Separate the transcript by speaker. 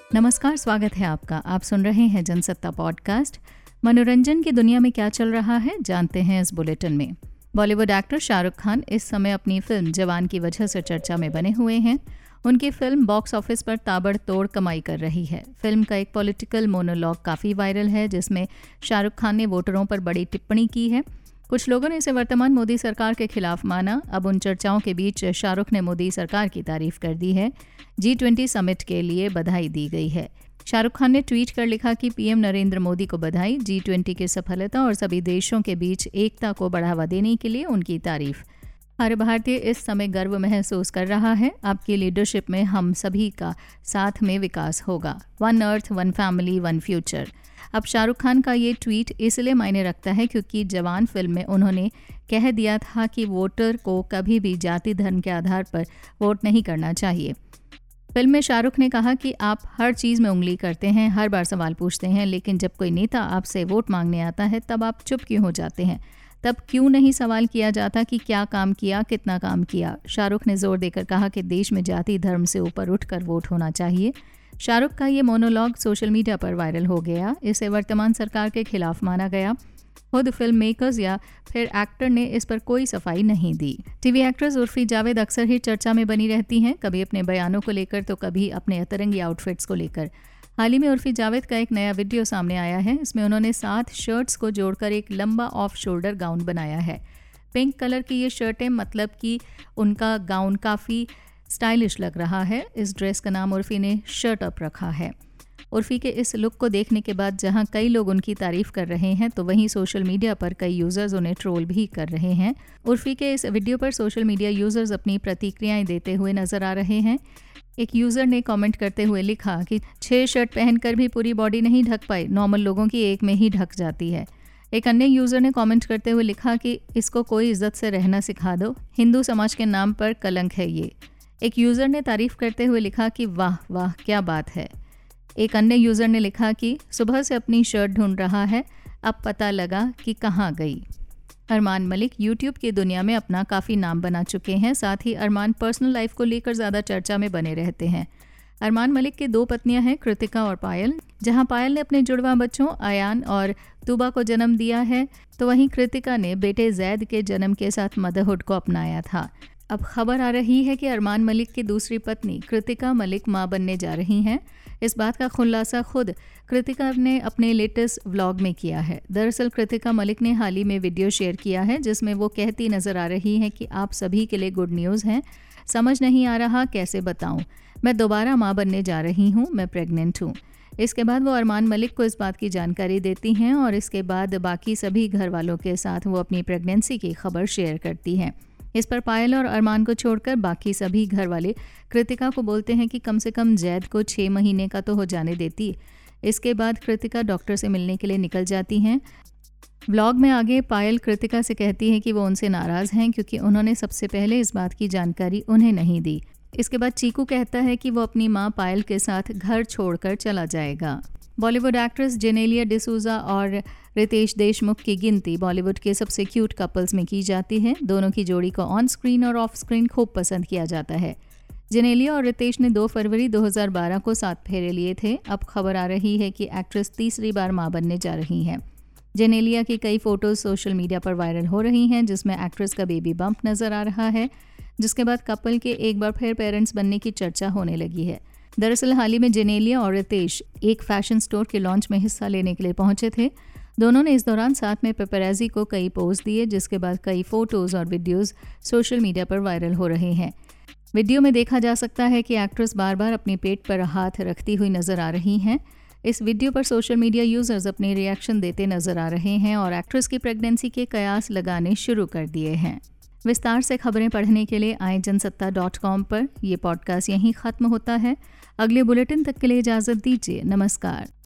Speaker 1: नमस्कार, स्वागत है आपका। आप सुन रहे हैं जनसत्ता पॉडकास्ट। मनोरंजन की दुनिया में क्या चल रहा है जानते हैं इस बुलेटिन में। बॉलीवुड एक्टर शाहरुख खान इस समय अपनी फिल्म जवान की वजह से चर्चा में बने हुए हैं। उनकी फिल्म बॉक्स ऑफिस पर ताबड़तोड़ कमाई कर रही है। फिल्म का एक पॉलिटिकल मोनोलॉग काफ़ी वायरल है, जिसमें शाहरुख खान ने वोटरों पर बड़ी टिप्पणी की है। कुछ लोगों ने इसे वर्तमान मोदी सरकार के खिलाफ माना। अब उन चर्चाओं के बीच शाहरुख ने मोदी सरकार की तारीफ कर दी है। G20 समिट के लिए बधाई दी गई है। शाहरुख खान ने ट्वीट कर लिखा कि पीएम नरेंद्र मोदी को बधाई, G20 की सफलता और सभी देशों के बीच एकता को बढ़ावा देने के लिए उनकी तारीफ। हर भारतीय इस समय गर्व महसूस कर रहा है। आपकी लीडरशिप में हम सभी का साथ में विकास होगा। One earth, one family, one future. अब शाहरुख खान का ये ट्वीट इसलिए मायने रखता है क्योंकि जवान फिल्म में उन्होंने कह दिया था कि वोटर को कभी भी जाति धर्म के आधार पर वोट नहीं करना चाहिए। फिल्म में शाहरुख ने कहा कि आप हर चीज़ में उंगली करते हैं, हर बार सवाल पूछते हैं, लेकिन जब कोई नेता आपसे वोट मांगने आता है तब आप चुप क्यों हो जाते हैं? तब क्यों नहीं सवाल किया जाता कि क्या काम किया, कितना काम किया? शाहरुख ने जोर देकर कहा कि देश में जाति धर्म से ऊपर उठकर वोट होना चाहिए। शाहरुख का ये मोनोलॉग सोशल मीडिया पर वायरल हो गया। इसे वर्तमान सरकार के खिलाफ माना गया। खुद फिल्म मेकर्स या फिर एक्टर ने इस पर कोई सफाई नहीं दी। टीवी एक्ट्रेस उर्फी जावेद अक्सर ही चर्चा में बनी रहती हैं, कभी अपने बयानों को लेकर तो कभी अपने अतरंगी आउटफिट्स को लेकर। हाल ही में उर्फी जावेद का एक नया वीडियो सामने आया है। इसमें उन्होंने 7 शर्ट्स को जोड़कर एक लंबा ऑफ शोल्डर गाउन बनाया है। पिंक कलर की ये शर्टें, मतलब कि उनका गाउन काफ़ी स्टाइलिश लग रहा है। इस ड्रेस का नाम उर्फी ने शर्ट अप रखा है। उर्फी के इस लुक को देखने के बाद जहां कई लोग उनकी तारीफ कर रहे हैं, तो वहीं सोशल मीडिया पर कई यूजर्स उन्हें ट्रोल भी कर रहे हैं। उर्फी के इस वीडियो पर सोशल मीडिया यूजर्स अपनी प्रतिक्रियाएं देते हुए नजर आ रहे हैं। एक यूजर ने कमेंट करते हुए लिखा कि 6 शर्ट पहनकर भी पूरी बॉडी नहीं ढक पाई, नॉर्मल लोगों की एक में ही ढक जाती है। एक अन्य यूजर ने कमेंट करते हुए लिखा कि इसको कोई इज्जत से रहना सिखा दो, हिंदू समाज के नाम पर कलंक है ये। एक यूज़र ने तारीफ करते हुए लिखा कि वाह वाह क्या बात है। एक अन्य यूज़र ने लिखा कि सुबह से अपनी शर्ट ढूंढ रहा है, अब पता लगा कि कहाँ गई। अरमान मलिक यूट्यूब की दुनिया में अपना काफ़ी नाम बना चुके हैं। साथ ही अरमान पर्सनल लाइफ को लेकर ज़्यादा चर्चा में बने रहते हैं। अरमान मलिक की 2 पत्नियां हैं, कृतिका और पायल। जहां पायल ने अपने जुड़वा बच्चों अयान और तूबा को जन्म दिया है, तो वहीं कृतिका ने बेटे जैद के जन्म के साथ मदरहुड को अपनाया था। अब खबर आ रही है कि अरमान मलिक की दूसरी पत्नी कृतिका मलिक मां बनने जा रही हैं। इस बात का खुलासा खुद कृतिका ने अपने लेटेस्ट व्लॉग में किया है। दरअसल कृतिका मलिक ने हाल ही में वीडियो शेयर किया है, जिसमें वो कहती नजर आ रही हैं कि आप सभी के लिए गुड न्यूज़ हैं। समझ नहीं आ रहा कैसे बताऊं, मैं दोबारा मां बनने जा रही हूं, मैं प्रेग्नेंट हूं। इसके बाद वो अरमान मलिक को इस बात की जानकारी देती हैं और इसके बाद बाकी सभी घर वालों के साथ वो अपनी प्रेगनेंसी की खबर शेयर करती हैं। इस पर पायल और अरमान को छोड़कर बाकी सभी घर वाले कृतिका को बोलते हैं कि कम से कम जैद को 6 महीने का तो हो जाने देती। इसके बाद कृतिका डॉक्टर से मिलने के लिए निकल जाती हैं। व्लॉग में आगे पायल कृतिका से कहती है कि वो उनसे नाराज़ हैं क्योंकि उन्होंने सबसे पहले इस बात की जानकारी उन्हें नहीं दी। इसके बाद चीकू कहता है कि वो अपनी मां पायल के साथ घर छोड़कर चला जाएगा। बॉलीवुड एक्ट्रेस जेनेलिया डिसूजा और रितेश देशमुख की गिनती बॉलीवुड के सबसे क्यूट कपल्स में की जाती है। दोनों की जोड़ी को ऑन स्क्रीन और ऑफ स्क्रीन खूब पसंद किया जाता है। जेनेलिया और रितेश ने 2 फरवरी 2012 को 7 फेरे लिए थे। अब खबर आ रही है कि एक्ट्रेस तीसरी बार मां बनने जा रही हैं। जेनेलिया की कई फोटोज सोशल मीडिया पर वायरल हो रही हैं, जिसमें एक्ट्रेस का बेबी बम्प नजर आ रहा है, जिसके बाद कपल के एक बार फिर पेरेंट्स बनने की चर्चा होने लगी है। दरअसल हाल ही में जेनेलिया और रितेश एक फैशन स्टोर के लॉन्च में हिस्सा लेने के लिए पहुंचे थे। दोनों ने इस दौरान साथ में पेपराजी को कई पोज दिए, जिसके बाद कई फोटोज और वीडियोस सोशल मीडिया पर वायरल हो रहे हैं। वीडियो में देखा जा सकता है कि एक्ट्रेस बार बार अपने पेट पर हाथ रखती हुई नजर आ रही हैं। इस वीडियो पर सोशल मीडिया यूजर्स अपने रिएक्शन देते नजर आ रहे हैं और एक्ट्रेस की प्रेगनेंसी के कयास लगाने शुरू कर दिए हैं। विस्तार से खबरें पढ़ने के लिए आए जनसत्ता.com पर। यह पॉडकास्ट यहीं ख़त्म होता है। अगले बुलेटिन तक के लिए इजाज़त दीजिए। नमस्कार।